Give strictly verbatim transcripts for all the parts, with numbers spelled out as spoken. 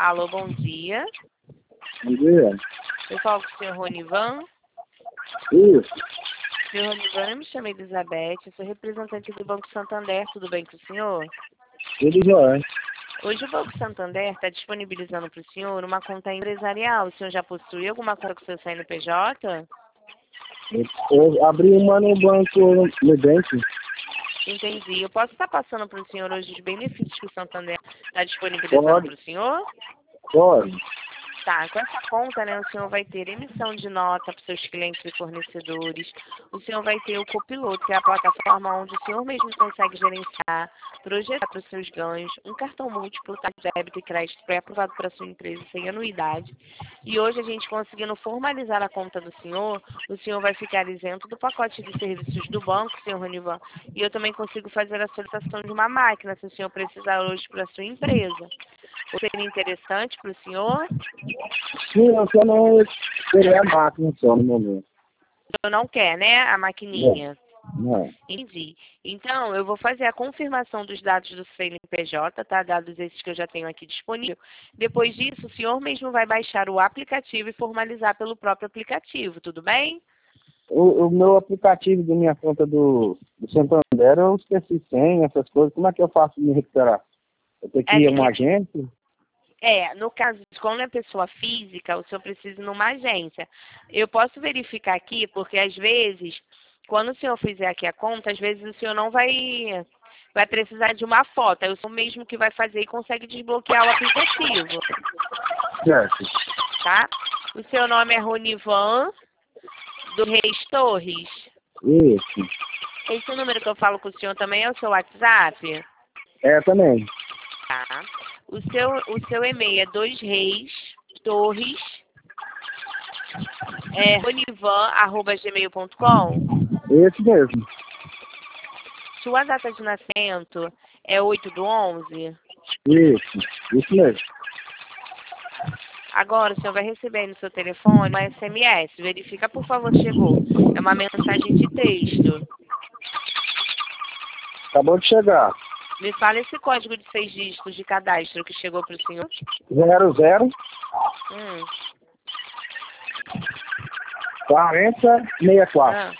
Alô, bom dia. Bom dia. Eu falo com o senhor Ronivan. Isso. Senhor Ronivan, eu me chamo Elizabeth, eu sou representante do Banco Santander, tudo bem com o senhor? Tudo jóia. Hoje o Banco Santander está disponibilizando para o senhor uma conta empresarial. O senhor já possui alguma conta com o seu C N P J? Eu abri uma no banco Nubank. Entendi. Eu posso estar passando para o senhor hoje os benefícios que o Santander está disponibilizando Pode. para o senhor? Pode. Tá, com essa conta, né, o senhor vai ter emissão de nota para os seus clientes e fornecedores. O senhor vai ter o Copiloto, que é a plataforma onde o senhor mesmo consegue gerenciar, projetar para os seus ganhos, um cartão múltiplo, tá, de débito e crédito pré-aprovado para a sua empresa sem anuidade. E hoje a gente conseguindo formalizar a conta do senhor, o senhor vai ficar isento do pacote de serviços do banco, senhor Ronivan. E eu também consigo fazer a solicitação de uma máquina, se o senhor precisar hoje para a sua empresa. Seria interessante para o senhor? Sim, eu só não terei a máquina só no momento. O senhor não quer, né, a maquininha? Não. Entendi. Então, eu vou fazer a confirmação dos dados do C N P J, tá? Dados esses que eu já tenho aqui disponível. Depois disso, o senhor mesmo vai baixar o aplicativo e formalizar pelo próprio aplicativo, tudo bem? O, o meu aplicativo da minha conta do, do Santander, eu esqueci senha, essas coisas. Como é que eu faço de me recuperar? Eu tenho que É, ir a um agente? É, no caso, quando é pessoa física, o senhor precisa ir numa agência. Eu posso verificar aqui, porque às vezes, quando o senhor fizer aqui a conta, às vezes o senhor não vai, vai precisar de uma foto. Aí o senhor mesmo que vai fazer e consegue desbloquear o aplicativo, Certo. tá? O seu nome é Ronivan, do Reis Torres. Isso. Esse número que eu falo com o senhor também é o seu WhatsApp? É, também. Tá. O seu, o seu e-mail é dois reis torres é ronivan arroba gmail ponto com. Esse mesmo. Sua data de nascimento é oito do onze. Isso. Isso mesmo. Agora o senhor vai receber aí no seu telefone uma S M S. Verifica, por favor, se chegou. É uma mensagem de texto. Acabou de chegar. Me fala esse código de seis dígitos de cadastro que chegou para o senhor. Zero, zero, Hum. quarenta, sessenta e quatro. Ah.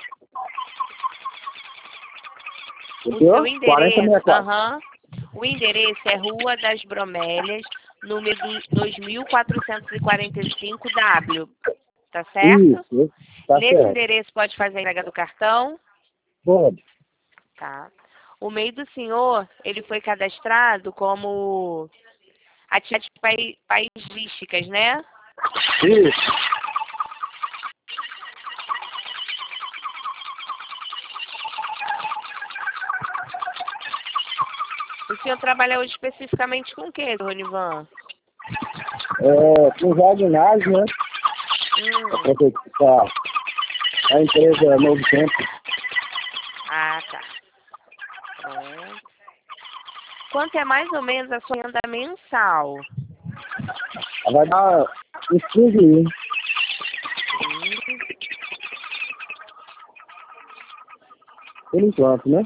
O Entendeu? seu quarenta, endereço, sessenta e quatro. aham. O endereço é Rua das Bromélias, número dois mil quatrocentos e quarenta e cinco W. Tá certo? Isso. Tá Nesse certo. endereço pode fazer a entrega do cartão? Pode. Tá. O meio do senhor, ele foi cadastrado como atividades pai- paisísticas, né? Isso. O senhor trabalha hoje especificamente com o quê, Ronivan? É, com jardinagem, né? Hum. A, a empresa Novo Tempo. Ah, tá. Pronto. Quanto é mais ou menos a sua renda mensal? Vai dar uns quinze mil. Hum. Por enquanto, né?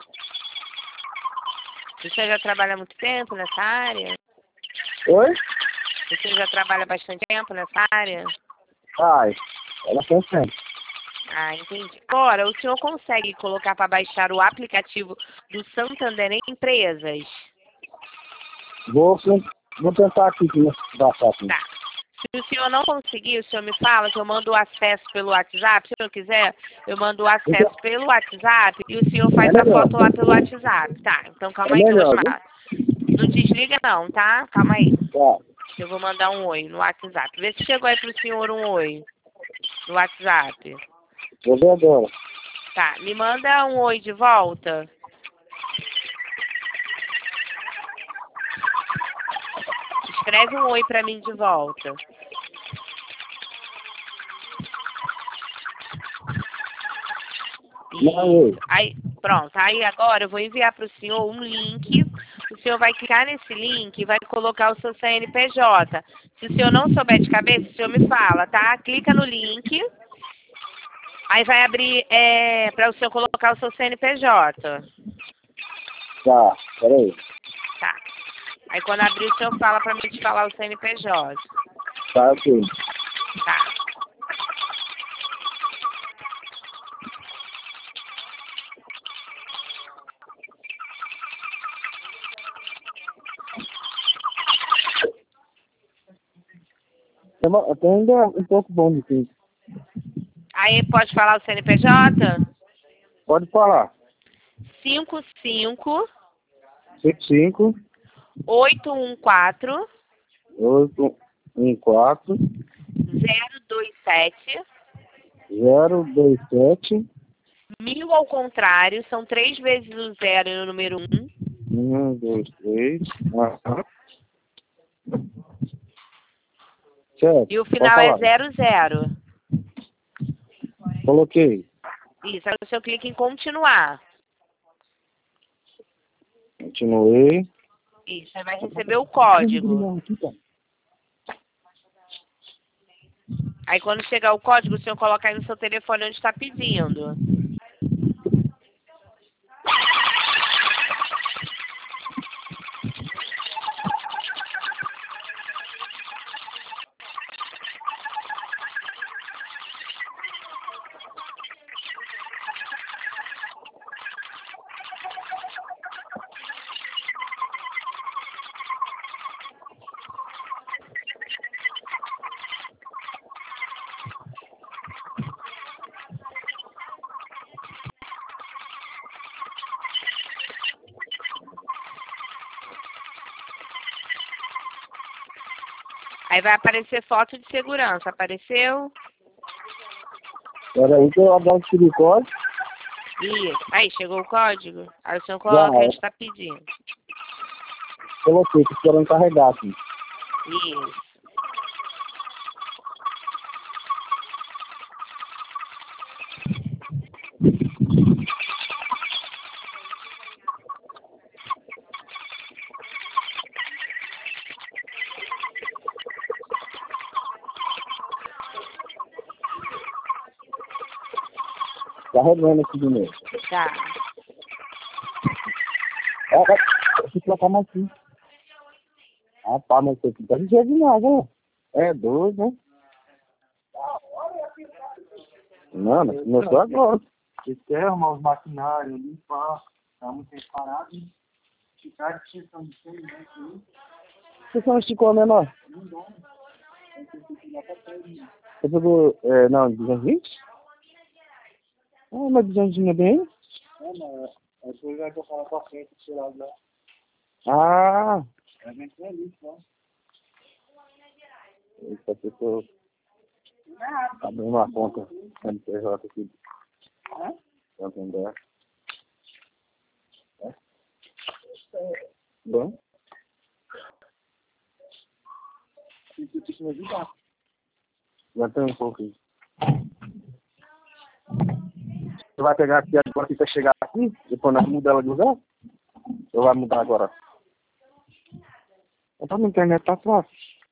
O senhor já trabalha há muito tempo nessa área? Oi? O senhor já trabalha há bastante tempo nessa área? Ai, ela tem tempo. Ah, entendi. Agora, o senhor consegue colocar para baixar o aplicativo do Santander em Empresas? Vou, vou tentar aqui que dá certo. Tá. Se o senhor não conseguir, o senhor me fala que eu mando o acesso pelo WhatsApp. Se o senhor quiser, eu mando o acesso pelo WhatsApp e o senhor faz É a melhor. foto lá pelo WhatsApp. Tá, então calma É aí que eu vou melhor, viu? chamar. Não desliga não, tá? Calma aí. Tá. Eu vou mandar um oi no WhatsApp. Vê se chegou aí pro senhor um oi no WhatsApp. Vou ver agora. Tá, me manda um oi de volta. Escreve um oi pra mim de volta. Não, Isso. Aí, pronto. Aí agora eu vou enviar para o senhor um link. O senhor vai clicar nesse link e vai colocar o seu C N P J. Se o senhor não souber de cabeça, o senhor me fala, tá? Clica no link. Aí vai abrir é, para o senhor colocar o seu C N P J. Tá, peraí. Tá. Aí quando abrir, o senhor fala para mim te falar o C N P J. Tá, ok. Tá. Até ainda é um pouco bom de tempo. Aí pode falar o C N P J? Pode falar. cinco cinco cinco cinco, oito um quatro oito um quatro, zero dois sete. zero dois sete, Mil ao contrário, são três vezes o zero no número um. um, dois, três. Aham. Certo. E o Pode final é falar. zero zero. Coloquei. Isso, aí o senhor clica em continuar. Continuei. Isso, aí vai receber o código. Aí quando chegar o código, o senhor coloca aí no seu telefone onde está pedindo. Aí vai aparecer foto de segurança. Apareceu? Espera aí que eu agora tiro o código. Isso. Aí, chegou o código? Aí o senhor Já, coloca é. onde está pedindo. Coloquei, tô esperando carregar aqui. Isso. Carregando aqui de novo. Tá. É, é, deixa eu colocar mais aqui. Ah, tá, mas isso aqui tá ligeiro demais, né? É doido, né? Não, mas começou agora. Você quer arrumar os maquinários, limpar, tá muito tempo parado, ficar de questão de cem minutos. Você só esticou menor? Não dá, Você pegou, é, não, duzentos e vinte? Ah, mas duzentos e vinte é bem? é, mas a coisa vai tocar lá pra frente, tirar lá. Ah, É bem feliz, né? essa pessoa abriu uma conta M P J aqui. Santander. É? Bom. Você tem que me ajudar. Já tem um pouco aí. Você vai pegar aqui agora que você chegar aqui, depois nós mudamos ela de lugar? Ou vai mudar agora? Então na internet tá fácil.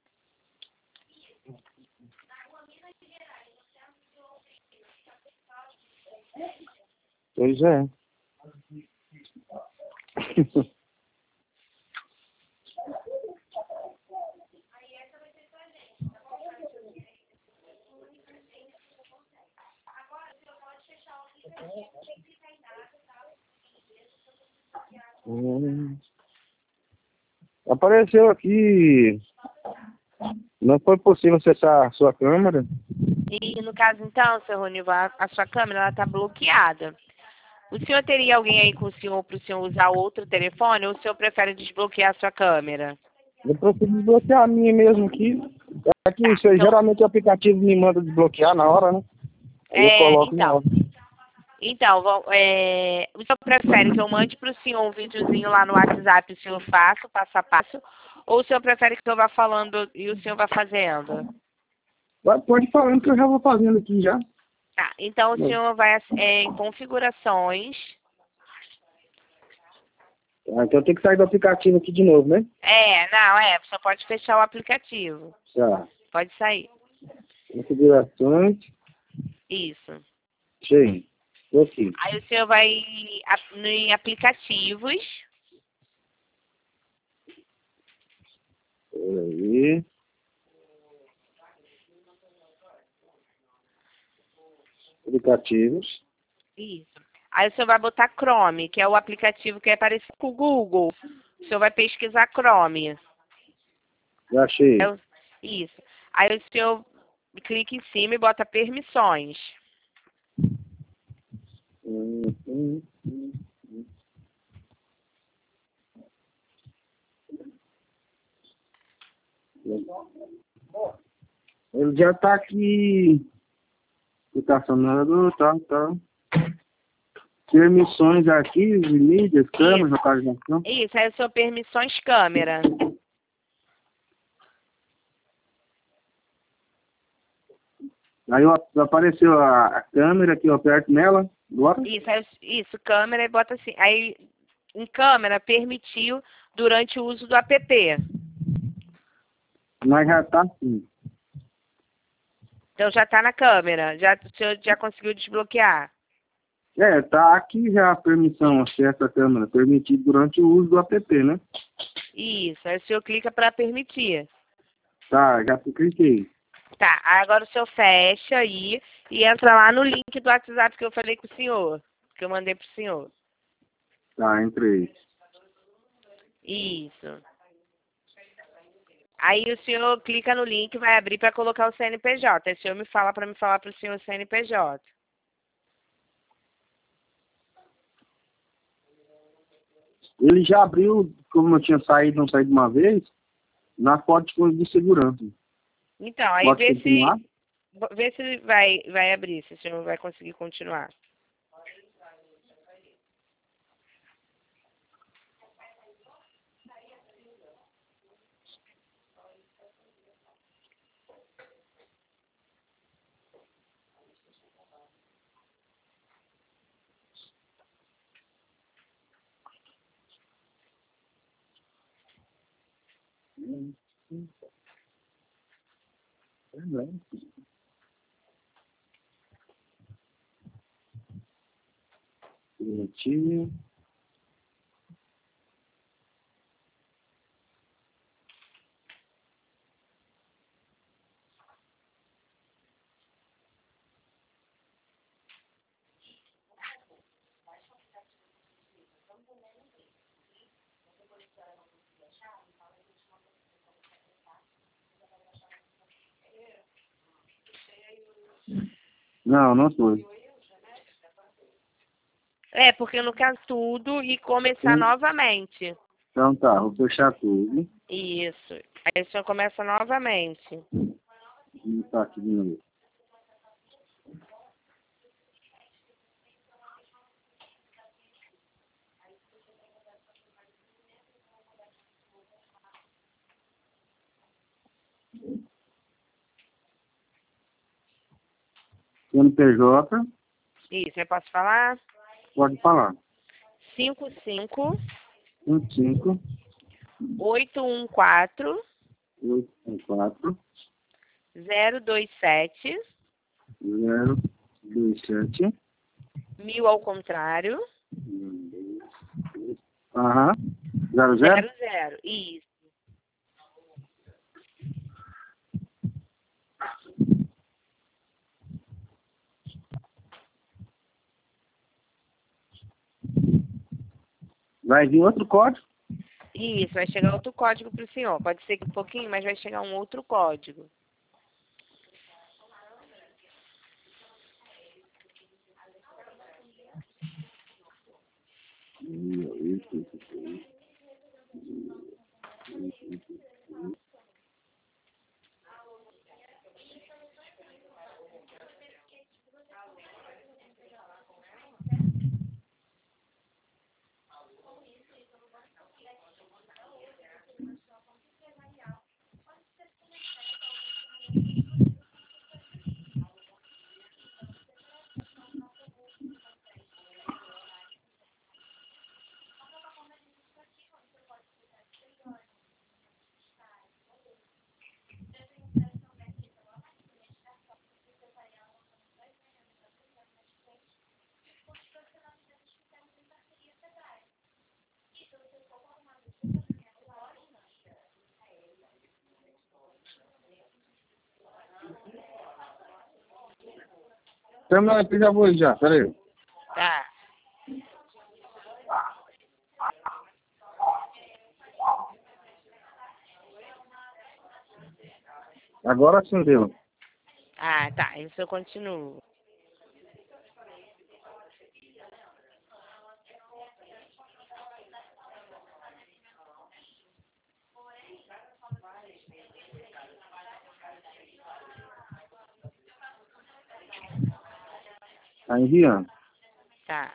Pois é. Hum. Apareceu aqui. Não foi possível acessar a sua câmera. E no caso, então, seu Ronival, a sua câmera está bloqueada. O senhor teria alguém aí com o senhor para o senhor usar outro telefone ou o senhor prefere desbloquear a sua câmera? Eu preciso desbloquear a minha mesmo aqui. É que isso aí, Então, geralmente o aplicativo me manda desbloquear na hora, né? Aí eu é, coloco na então, hora. então vão- é, o senhor prefere que eu mande para o senhor um videozinho lá no WhatsApp e o senhor faça, passo a passo, ou o senhor prefere que eu vá falando e o senhor vá fazendo? Vai, pode ir falando que eu já vou fazendo aqui já. Tá, então o senhor vai é, em configurações. Ah, então eu tenho que sair do aplicativo aqui de novo, né? É, não, é, o senhor pode fechar o aplicativo. Tá. Pode sair. Configurações. Isso. Sim. Tô aqui. Aí o senhor vai ap- em aplicativos. Peraí. Aplicativos. Isso. Aí o senhor vai botar Chrome, que é o aplicativo que é parecido com o Google. O senhor vai pesquisar Chrome. Já achei. É o- Isso. Aí o senhor clica em cima e bota permissões. Hum, hum, hum, hum. Ele já tá aqui. Estacionador, tá, tá. Permissões, arquivos, mídias, câmeras, localização. Isso, aí o senhor permissões câmera. Aí ó, apareceu a, a câmera aqui, eu aperto nela. Agora? Isso, aí, isso, câmera e bota assim. Aí em câmera permitiu durante o uso do app. Mas já tá assim. Então já está na câmera, já, o senhor já conseguiu desbloquear. É, tá aqui já a permissão, acesso à câmera, permitido durante o uso do app, né? Isso, aí o senhor clica para permitir. Tá, já cliquei. Tá, agora o senhor fecha aí e entra lá no link do WhatsApp que eu falei com o senhor, que eu mandei pro senhor. Tá, entrei. Isso. Aí o senhor clica no link e vai abrir para colocar o C N P J. Aí o senhor me fala para me falar para o senhor o C N P J. Ele já abriu, como eu tinha saído, não saí de uma vez, na foto de coisa de segurança. Então, aí Pode vê continuar? se, vê se vai, vai abrir, se o senhor vai conseguir continuar. Hum, hum. É, né? Permitir. Não, não foi. É, porque no caso tudo e começar Sim. novamente. Então tá, vou fechar tudo. Isso. Aí o senhor começa novamente. Vou tá aqui de novo. C N P J, Isso, eu posso falar? pode falar. cinco cinco um cinco oito um quatro oito quatro zero dois sete zero dois sete. mil ao contrário Aham. Zero zero? zero zero. Isso. Vai vir outro código? Isso, vai chegar outro código para o senhor. Pode ser que um pouquinho, mas vai chegar um outro código. terminar aqui, já vou já, peraí. Tá. Agora acendeu. Ah, tá. Isso eu continuo. Tá enviando. Tá.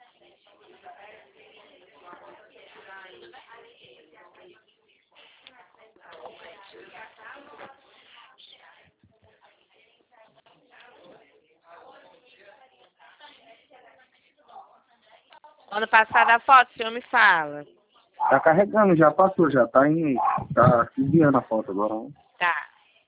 Quando passar da foto, o senhor me fala. Tá carregando, já passou, já tá em. Tá enviando a foto agora. Né? Tá.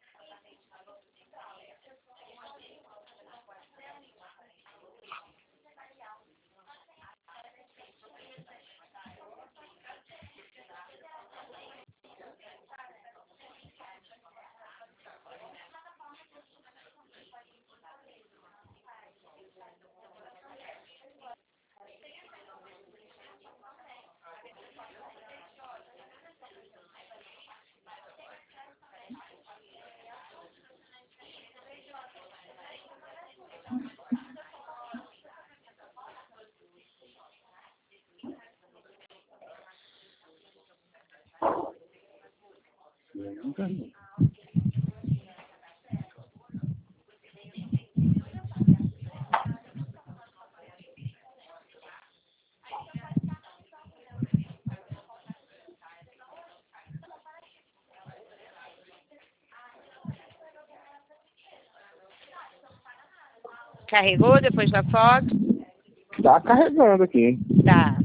Carregou depois da foto? Tá carregando aqui. Tá.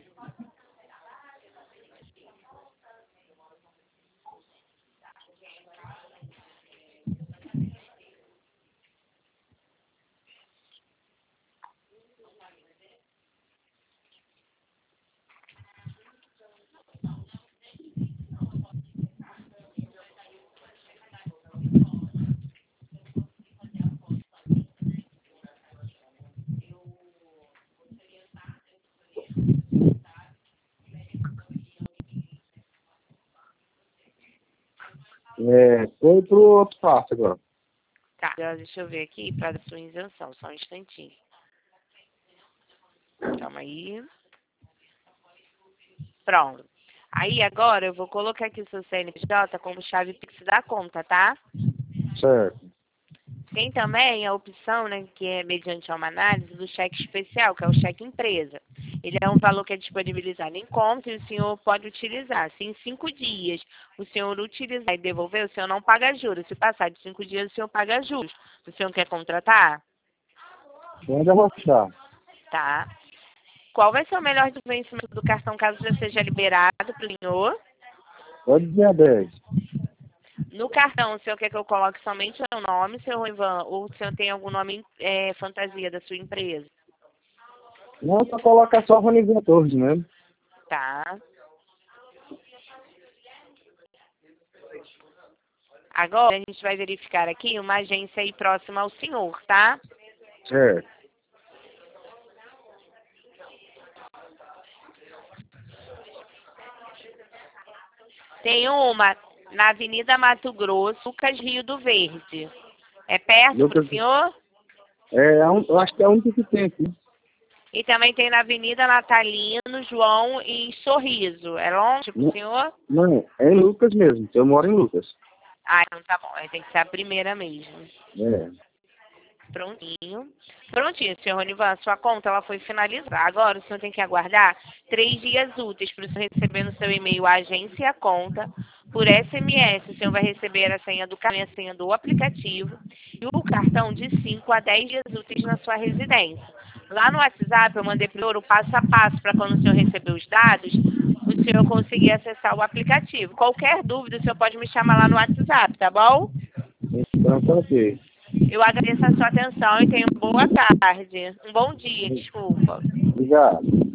É, foi pro outro passo agora. Tá. Deixa eu ver aqui para sua isenção. Só um instantinho. Calma aí. Pronto. Aí agora eu vou colocar aqui o seu C N P J como chave Pix da conta, tá? Certo. Tem também a opção, né, que é mediante uma análise do cheque especial, que é o cheque empresa. Ele é um valor que é disponibilizado em conta e o senhor pode utilizar. Se em cinco dias o senhor utilizar e devolver, o senhor não paga juros. Se passar de cinco dias, o senhor paga juros. O senhor quer contratar? Onde eu vou achar? Tá. Qual vai ser o melhor do vencimento do cartão caso já seja liberado para o senhor? Pode dizer dez. No cartão, o senhor quer que eu coloque somente o seu nome, seu Ivan, ou o senhor tem algum nome é, fantasia da sua empresa? Não, só coloca só Rony Torres mesmo. Tá. Agora a gente vai verificar aqui uma agência aí próxima ao senhor, tá? Certo. Tem uma na Avenida Mato Grosso, Lucas Rio do Verde. É perto Lucas... do senhor? É, eu acho que é a única que tem aqui. E também tem na Avenida Natalino, João e Sorriso. É longe pro Não, senhor? não, é em Lucas mesmo. Eu moro em Lucas. Ah, então tá bom. Aí tem que ser a primeira mesmo. É. Prontinho. Prontinho, senhor Ronivan. Sua conta ela foi finalizada. Agora o senhor tem que aguardar três dias úteis para o senhor receber no seu e-mail a agência e a conta. Por S M S, o senhor vai receber a senha do cartão e a senha do aplicativo e o cartão de cinco a dez dias úteis na sua residência. Lá no WhatsApp eu mandei para o senhor o passo a passo para quando o senhor receber os dados, o senhor conseguir acessar o aplicativo. Qualquer dúvida, o senhor pode me chamar lá no WhatsApp, tá bom? Então, tá ok. Eu agradeço a sua atenção e tenha uma boa tarde. Um bom dia, desculpa. Obrigado.